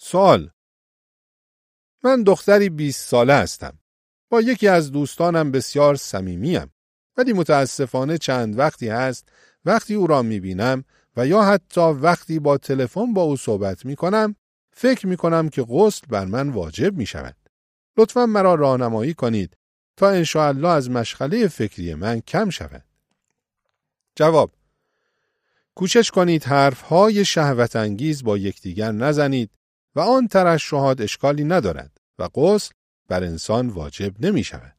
سوال: من دختری 20 ساله هستم. با یکی از دوستانم بسیار صمیمیم، ولی متاسفانه چند وقتی هست وقتی او را میبینم و یا حتی وقتی با تلفن با او صحبت میکنم فکر میکنم که غسل بر من واجب میشود. لطفاً مرا راهنمایی کنید تا انشاءالله از مشغله فکری من کم شود. جواب: کوشش کنید حرفهای شهوت انگیز با یکدیگر نزنید و آن ترشحات اشکالی ندارد و غسل بر انسان واجب نمی شود.